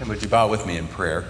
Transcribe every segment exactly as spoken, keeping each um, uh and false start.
And would you bow with me in prayer?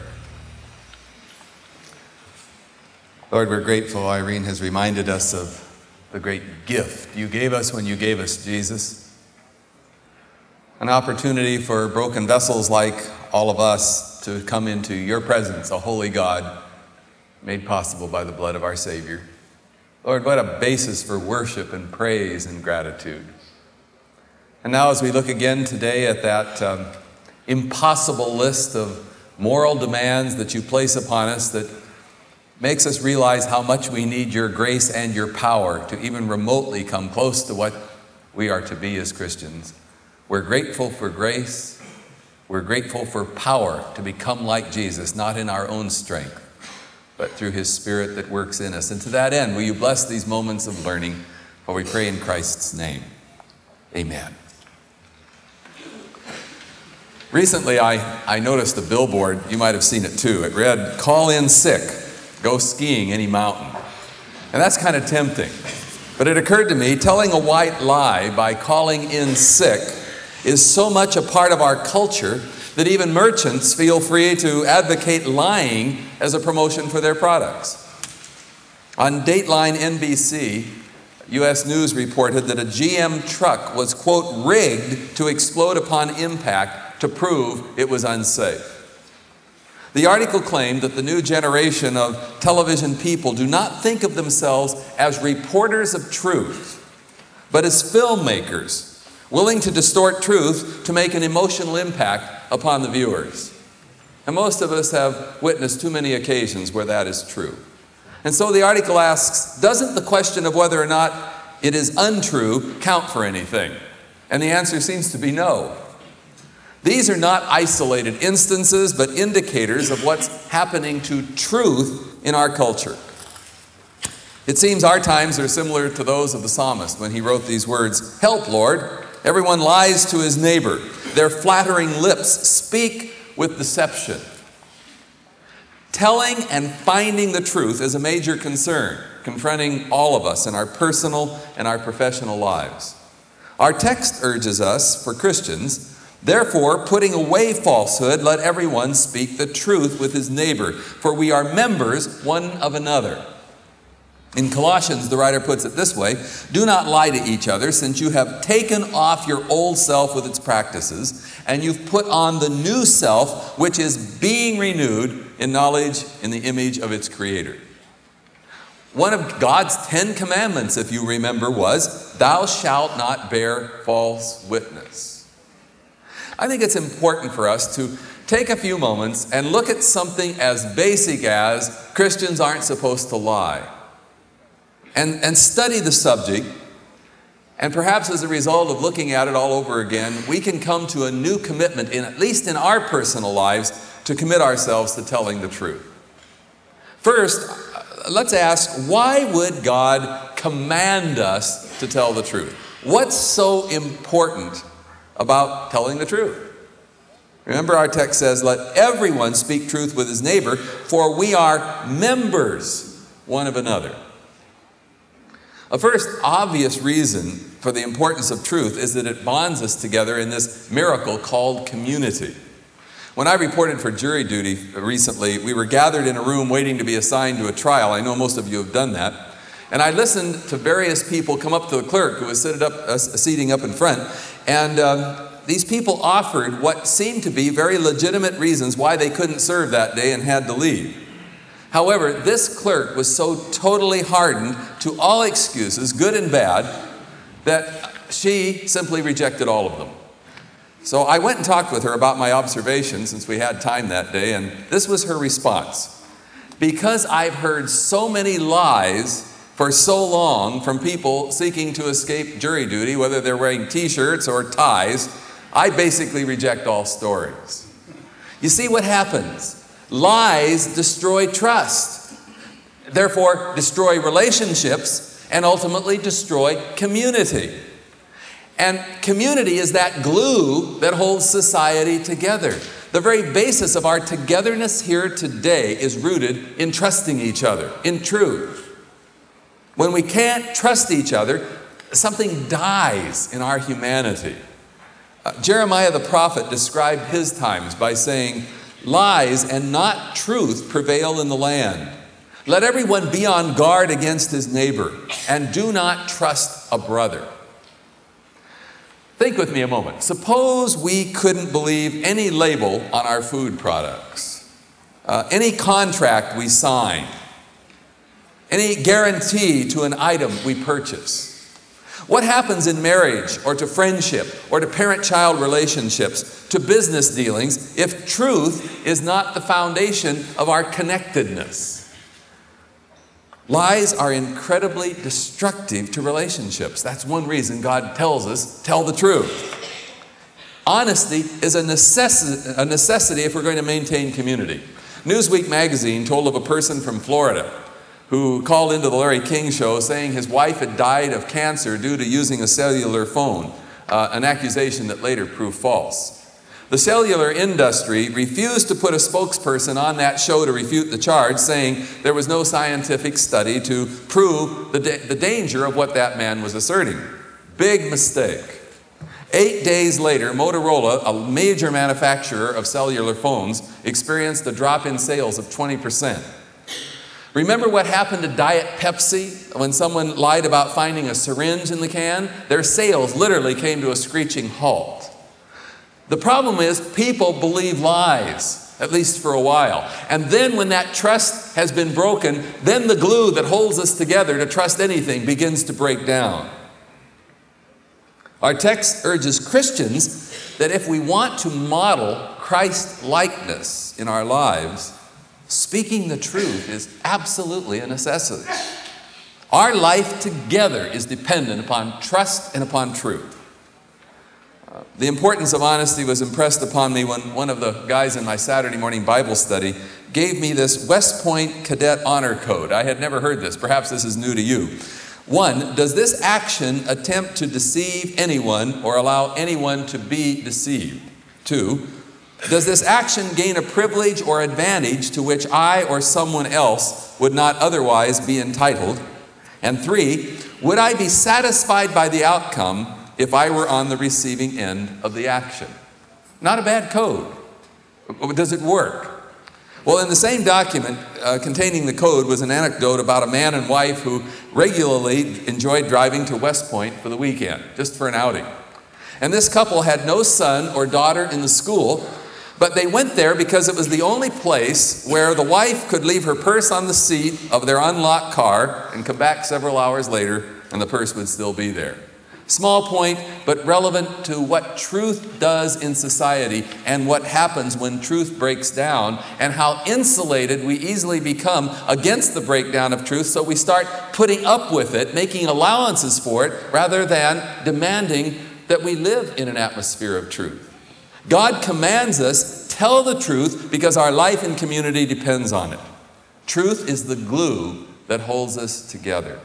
Lord, we're grateful. Irene has reminded us of the great gift you gave us when you gave us Jesus. An opportunity for broken vessels like all of us to come into your presence, a holy God, made possible by the blood of our Savior. Lord, what a basis for worship and praise and gratitude. And now as we look again today at that um, impossible list of moral demands that you place upon us that makes us realize how much we need your grace and your power to even remotely come close to what we are to be as Christians. We're grateful for grace. We're grateful for power to become like Jesus, not in our own strength, but through his Spirit that works in us. And to that end, will you bless these moments of learning, for we pray in Christ's name. Amen. Recently, I, I noticed a billboard. You might have seen it too. It read, "Call in sick, go skiing any mountain." And that's kind of tempting. But it occurred to me, telling a white lie by calling in sick is so much a part of our culture that even merchants feel free to advocate lying as a promotion for their products. On Dateline N B C, U S News reported that a G M truck was, quote, rigged to explode upon impact to prove it was unsafe. The article claimed that the new generation of television people do not think of themselves as reporters of truth, but as filmmakers, willing to distort truth to make an emotional impact upon the viewers. And most of us have witnessed too many occasions where that is true. And so the article asks, doesn't the question of whether or not it is untrue count for anything? And the answer seems to be no. These are not isolated instances, but indicators of what's happening to truth in our culture. It seems our times are similar to those of the psalmist when he wrote these words, "Help, Lord, everyone lies to his neighbor. Their flattering lips speak with deception." Telling and finding the truth is a major concern, confronting all of us in our personal and our professional lives. Our text urges us, for Christians, therefore, putting away falsehood, let everyone speak the truth with his neighbor, for we are members one of another. In Colossians, the writer puts it this way, "Do not lie to each other, since you have taken off your old self with its practices, and you've put on the new self, which is being renewed in knowledge in the image of its creator." One of God's Ten Commandments, if you remember, was, "Thou shalt not bear false witness." I think it's important for us to take a few moments and look at something as basic as Christians aren't supposed to lie. And, and study the subject, and perhaps as a result of looking at it all over again, we can come to a new commitment, in, at least in our personal lives, to commit ourselves to telling the truth. First, let's ask, why would God command us to tell the truth? What's so important about telling the truth? Remember, our text says, "Let everyone speak truth with his neighbor, for we are members one of another." A first obvious reason for the importance of truth is that it bonds us together in this miracle called community. When I reported for jury duty recently, we were gathered in a room waiting to be assigned to a trial. I know most of you have done that. And I listened to various people come up to the clerk who was seated up, uh, seating up in front. And um, these people offered what seemed to be very legitimate reasons why they couldn't serve that day and had to leave. However, this clerk was so totally hardened to all excuses, good and bad, that she simply rejected all of them. So I went and talked with her about my observations since we had time that day, and this was her response. "Because I've heard so many lies for so long from people seeking to escape jury duty, whether they're wearing t-shirts or ties, I basically reject all stories." You see what happens? Lies destroy trust, therefore destroy relationships, and ultimately destroy community. And community is that glue that holds society together. The very basis of our togetherness here today is rooted in trusting each other, in truth. When we can't trust each other, something dies in our humanity. Uh, Jeremiah the prophet described his times by saying, lies and not truth prevail in the land. Let everyone be on guard against his neighbor, and do not trust a brother. Think with me a moment. Suppose we couldn't believe any label on our food products, uh, any contract we sign, any guarantee to an item we purchase. What happens in marriage or to friendship or to parent-child relationships, to business dealings, if truth is not the foundation of our connectedness? Lies are incredibly destructive to relationships. That's one reason God tells us, tell the truth. Honesty is a necessi- a necessity if we're going to maintain community. Newsweek magazine told of a person from Florida who called into the Larry King show saying his wife had died of cancer due to using a cellular phone, uh, an accusation that later proved false. The cellular industry refused to put a spokesperson on that show to refute the charge, saying there was no scientific study to prove the, da- the danger of what that man was asserting. Big mistake. Eight days later, Motorola, a major manufacturer of cellular phones, experienced a drop in sales of twenty percent. Remember what happened to Diet Pepsi when someone lied about finding a syringe in the can? Their sales literally came to a screeching halt. The problem is people believe lies, at least for a while. And then when that trust has been broken, then the glue that holds us together to trust anything begins to break down. Our text urges Christians that if we want to model Christ-likeness in our lives, speaking the truth is absolutely a necessity. Our life together is dependent upon trust and upon truth. Uh, the importance of honesty was impressed upon me when one of the guys in my Saturday morning Bible study gave me this West Point Cadet Honor Code. I had never heard this. Perhaps this is new to you. One, does this action attempt to deceive anyone or allow anyone to be deceived? Two, does this action gain a privilege or advantage to which I or someone else would not otherwise be entitled? And three, would I be satisfied by the outcome if I were on the receiving end of the action? Not a bad code. Does it work? Well, in the same document uh, containing the code was an anecdote about a man and wife who regularly enjoyed driving to West Point for the weekend, just for an outing. And this couple had no son or daughter in the school, but they went there because it was the only place where the wife could leave her purse on the seat of their unlocked car and come back several hours later and the purse would still be there. Small point, but relevant to what truth does in society and what happens when truth breaks down and how insulated we easily become against the breakdown of truth, so we start putting up with it, making allowances for it, rather than demanding that we live in an atmosphere of truth. God commands us, tell the truth, because our life and community depends on it. Truth is the glue that holds us together.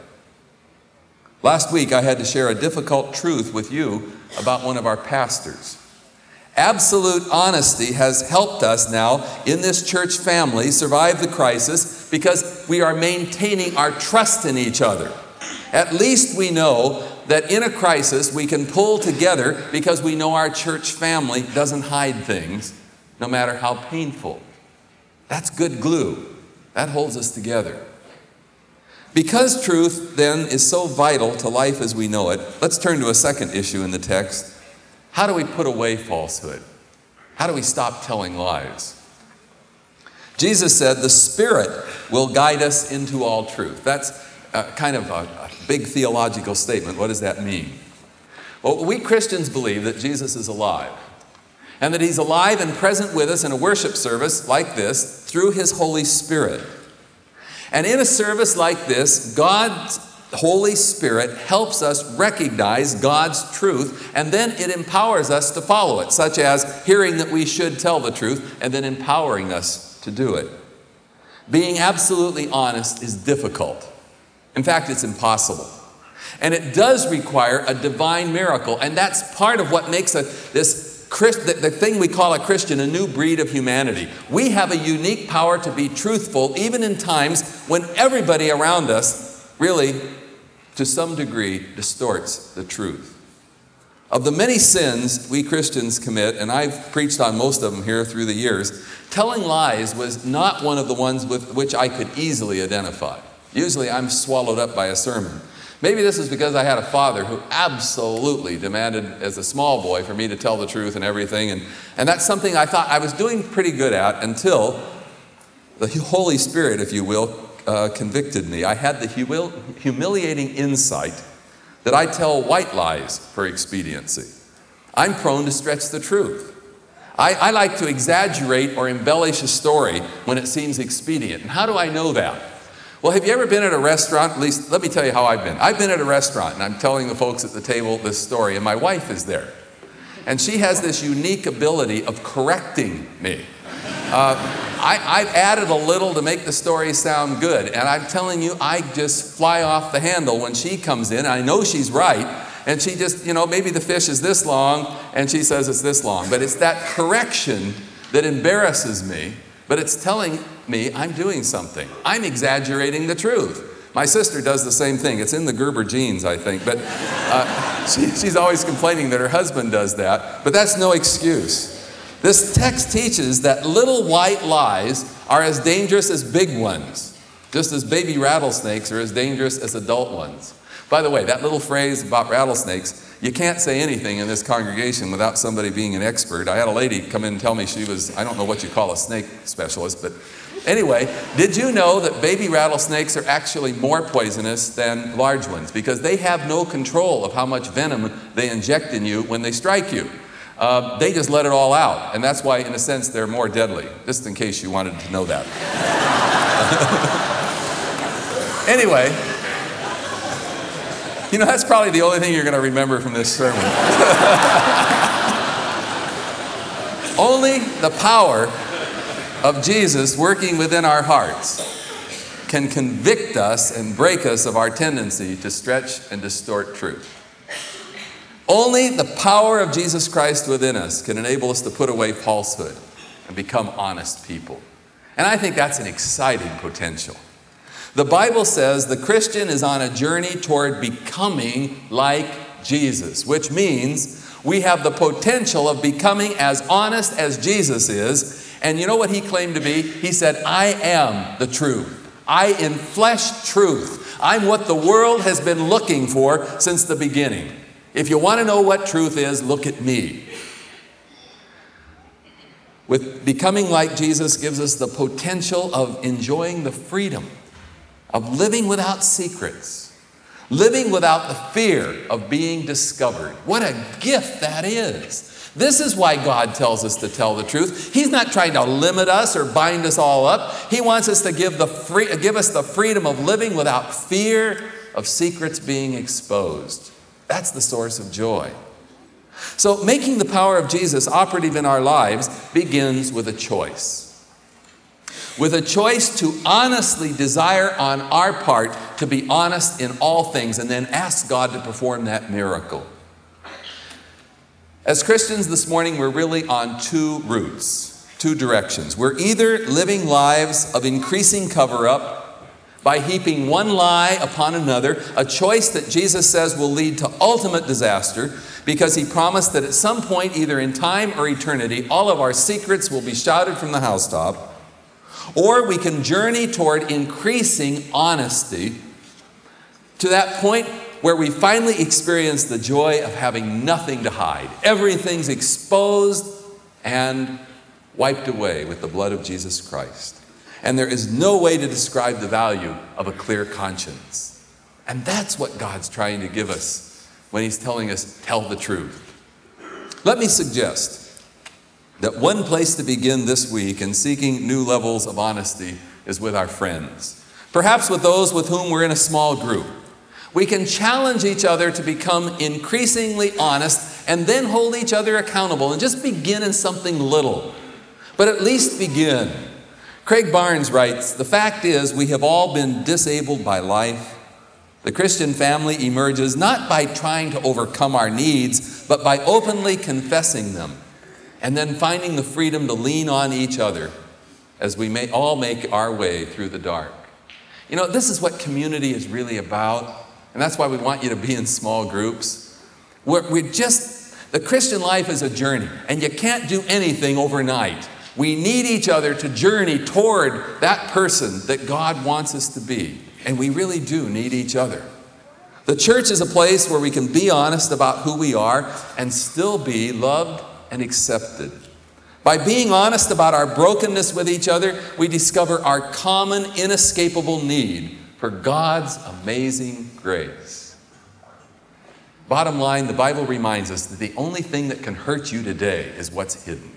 Last week, I had to share a difficult truth with you about one of our pastors. Absolute honesty has helped us now in this church family survive the crisis because we are maintaining our trust in each other. At least we know that in a crisis we can pull together because we know our church family doesn't hide things, no matter how painful. That's good glue. That holds us together. Because truth, then, is so vital to life as we know it, let's turn to a second issue in the text. How do we put away falsehood? How do we stop telling lies? Jesus said, the Spirit will guide us into all truth. That's uh, kind of a, a big theological statement. What does that mean? Well, we Christians believe that Jesus is alive, and that He's alive and present with us in a worship service like this through His Holy Spirit. And in a service like this, God's Holy Spirit helps us recognize God's truth, and then it empowers us to follow it, such as hearing that we should tell the truth, and then empowering us to do it. Being absolutely honest is difficult. In fact, it's impossible. And it does require a divine miracle, and that's part of what makes a, this Christ, the, the thing we call a Christian, a new breed of humanity. We have a unique power to be truthful even in times when everybody around us really, to some degree, distorts the truth. Of the many sins we Christians commit, and I've preached on most of them here through the years, telling lies was not one of the ones with which I could easily identify. Usually I'm swallowed up by a sermon. Maybe this is because I had a father who absolutely demanded as a small boy for me to tell the truth and everything. And, and that's something I thought I was doing pretty good at until the Holy Spirit, if you will, uh, convicted me. I had the humil- humiliating insight that I tell white lies for expediency. I'm prone to stretch the truth. I, I like to exaggerate or embellish a story when it seems expedient. And how do I know that? Well, have you ever been at a restaurant? At least, let me tell you how I've been. I've been at a restaurant, and I'm telling the folks at the table this story, and my wife is there. And she has this unique ability of correcting me. Uh, I, I've added a little to make the story sound good, and I'm telling you, I just fly off the handle when she comes in. I know she's right, and she just, you know, maybe the fish is this long, and she says it's this long. But it's that correction that embarrasses me, but it's telling me I'm doing something. I'm exaggerating the truth. My sister does the same thing. It's in the Gerber genes, I think. But uh, she, she's always complaining that her husband does that. But that's no excuse. This text teaches that little white lies are as dangerous as big ones, just as baby rattlesnakes are as dangerous as adult ones. By the way, that little phrase about rattlesnakes, you can't say anything in this congregation without somebody being an expert. I had a lady come in and tell me she was, I don't know what you call a snake specialist, but anyway, did you know that baby rattlesnakes are actually more poisonous than large ones because they have no control of how much venom they inject in you when they strike you? Uh, they just let it all out, and that's why, in a sense, they're more deadly, just in case you wanted to know that. Anyway, you know, that's probably the only thing you're going to remember from this sermon. Only the power of Jesus working within our hearts can convict us and break us of our tendency to stretch and distort truth. Only the power of Jesus Christ within us can enable us to put away falsehood and become honest people. And I think that's an exciting potential. The Bible says the Christian is on a journey toward becoming like Jesus, which means we have the potential of becoming as honest as Jesus is. And you know what he claimed to be? He said, I am the truth. I enflesh truth. I'm what the world has been looking for since the beginning. If you want to know what truth is, look at me. With becoming like Jesus gives us the potential of enjoying the freedom of living without secrets, living without the fear of being discovered. What a gift that is. This is why God tells us to tell the truth. He's not trying to limit us or bind us all up. He wants us to give, the free, give us the freedom of living without fear of secrets being exposed. That's the source of joy. So making the power of Jesus operative in our lives begins with a choice. With a choice to honestly desire on our part to be honest in all things and then ask God to perform that miracle. As Christians this morning, we're really on two routes, two directions. We're either living lives of increasing cover-up by heaping one lie upon another, a choice that Jesus says will lead to ultimate disaster because he promised that at some point, either in time or eternity, all of our secrets will be shouted from the housetop. Or we can journey toward increasing honesty to that point where we finally experience the joy of having nothing to hide. Everything's exposed and wiped away with the blood of Jesus Christ. And there is no way to describe the value of a clear conscience. And that's what God's trying to give us when he's telling us, tell the truth. Let me suggest that one place to begin this week in seeking new levels of honesty is with our friends. Perhaps with those with whom we're in a small group. We can challenge each other to become increasingly honest and then hold each other accountable and just begin in something little. But at least begin. Craig Barnes writes, the fact is we have all been disabled by life. The Christian family emerges not by trying to overcome our needs, but by openly confessing them. And then finding the freedom to lean on each other as we may all make our way through the dark. You know, this is what community is really about. And that's why we want you to be in small groups. We're, we're just The Christian life is a journey, and you can't do anything overnight. We need each other to journey toward that person that God wants us to be. And we really do need each other. The church is a place where we can be honest about who we are and still be loved and accepted. By being honest about our brokenness with each other, we discover our common, inescapable need for God's amazing grace. Bottom line, the Bible reminds us that the only thing that can hurt you today is what's hidden.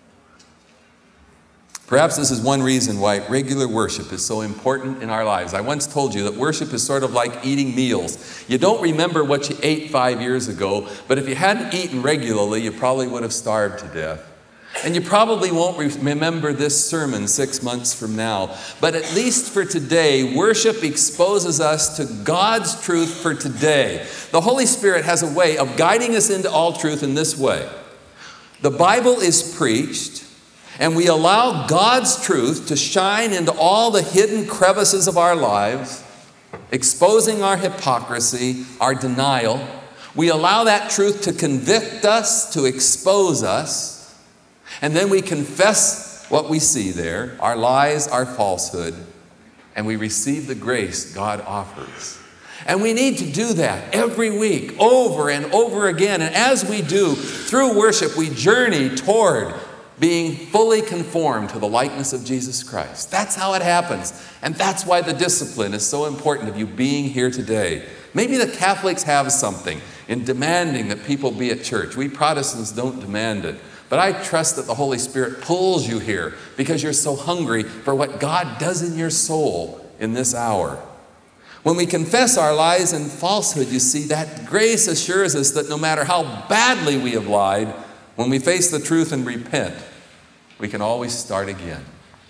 Perhaps this is one reason why regular worship is so important in our lives. I once told you that worship is sort of like eating meals. You don't remember what you ate five years ago, but if you hadn't eaten regularly, you probably would have starved to death. And you probably won't remember this sermon six months from now. But at least for today, worship exposes us to God's truth for today. The Holy Spirit has a way of guiding us into all truth in this way. The Bible is preached, and we allow God's truth to shine into all the hidden crevices of our lives, exposing our hypocrisy, our denial. We allow that truth to convict us, to expose us. And then we confess what we see there, our lies, our falsehood, and we receive the grace God offers. And we need to do that every week, over and over again. And as we do, through worship, we journey toward being fully conformed to the likeness of Jesus Christ. That's how it happens. And that's why the discipline is so important of you being here today. Maybe the Catholics have something in demanding that people be at church. We Protestants don't demand it. But I trust that the Holy Spirit pulls you here because you're so hungry for what God does in your soul in this hour. When we confess our lies and falsehood, you see, that grace assures us that no matter how badly we have lied, when we face the truth and repent, we can always start again.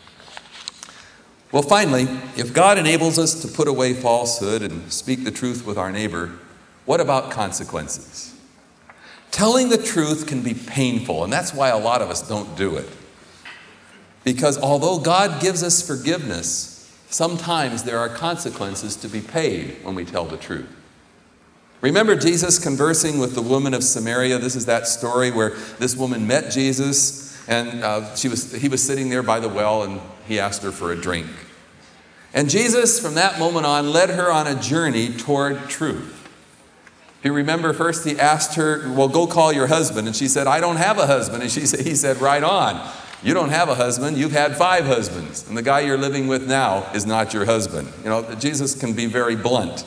Well, finally, if God enables us to put away falsehood and speak the truth with our neighbor, what about consequences? Telling the truth can be painful, and that's why a lot of us don't do it. Because although God gives us forgiveness, sometimes there are consequences to be paid when we tell the truth. Remember Jesus conversing with the woman of Samaria? This is that story where this woman met Jesus, and uh, she was, he was sitting there by the well, and he asked her for a drink. And Jesus, from that moment on, led her on a journey toward truth. If you remember, first he asked her, well, go call your husband. And she said, I don't have a husband. And she said, he said, right on. You don't have a husband. You've had five husbands. And the guy you're living with now is not your husband. You know, Jesus can be very blunt.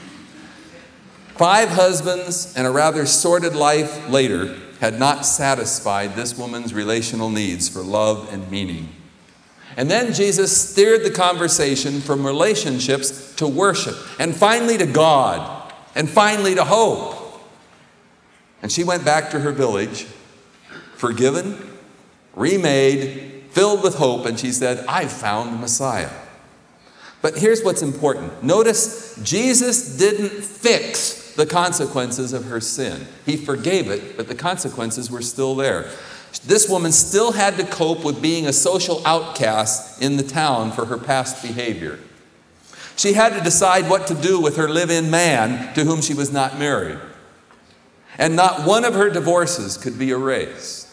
Five husbands and a rather sordid life later had not satisfied this woman's relational needs for love and meaning. And then Jesus steered the conversation from relationships to worship, and finally to God. And finally to hope. And she went back to her village, forgiven, remade, filled with hope, and she said, I've found the Messiah. But here's what's important. Notice Jesus didn't fix the consequences of her sin. He forgave it, but the consequences were still there. This woman still had to cope with being a social outcast in the town for her past behavior. She had to decide what to do with her live-in man to whom she was not married. And not one of her divorces could be erased.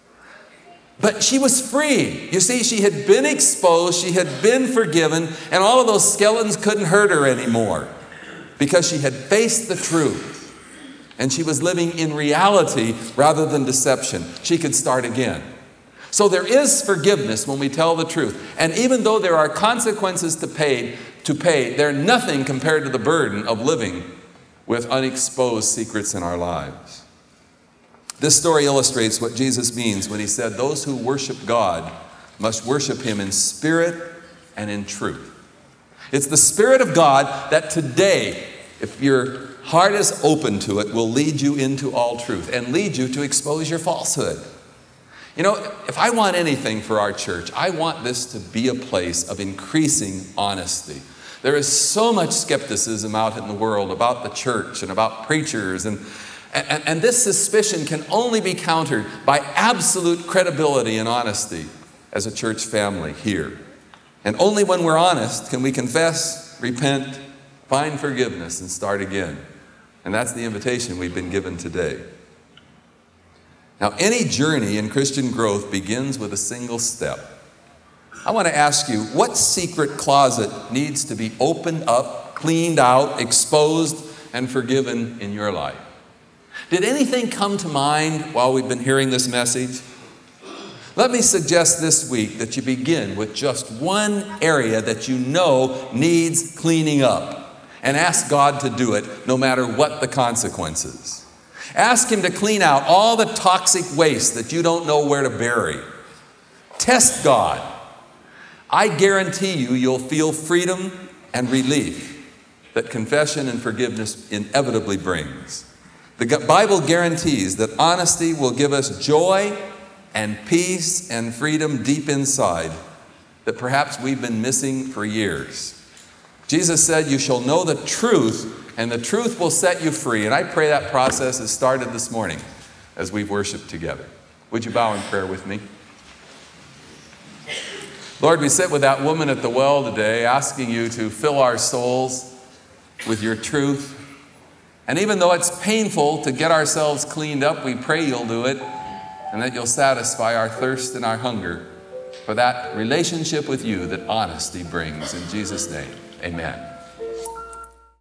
But she was free. You see, she had been exposed, she had been forgiven, and all of those skeletons couldn't hurt her anymore because she had faced the truth. And she was living in reality rather than deception. She could start again. So there is forgiveness when we tell the truth. And even though there are consequences to pay, to pay, they're nothing compared to the burden of living with unexposed secrets in our lives. This story illustrates what Jesus means when he said, those who worship God must worship him in spirit and in truth. It's the Spirit of God that today, if your heart is open to it, will lead you into all truth and lead you to expose your falsehood. You know, if I want anything for our church, I want this to be a place of increasing honesty. There is so much skepticism out in the world about the church and about preachers, and, and, and this suspicion can only be countered by absolute credibility and honesty as a church family here. And only when we're honest can we confess, repent, find forgiveness, and start again. And that's the invitation we've been given today. Now, any journey in Christian growth begins with a single step. I want to ask you, what secret closet needs to be opened up, cleaned out, exposed, and forgiven in your life? Did anything come to mind while we've been hearing this message? Let me suggest this week that you begin with just one area that you know needs cleaning up, and ask God to do it no matter what the consequences. Ask Him to clean out all the toxic waste that you don't know where to bury. Test God. I guarantee you, you'll feel freedom and relief that confession and forgiveness inevitably brings. The Bible guarantees that honesty will give us joy and peace and freedom deep inside that perhaps we've been missing for years. Jesus said, "You shall know the truth, and the truth will set you free." And I pray that process has started this morning as we've worshiped together. Would you bow in prayer with me? Lord, we sit with that woman at the well today, asking you to fill our souls with your truth. And even though it's painful to get ourselves cleaned up, we pray you'll do it, and that you'll satisfy our thirst and our hunger for that relationship with you that honesty brings. In Jesus' name, amen.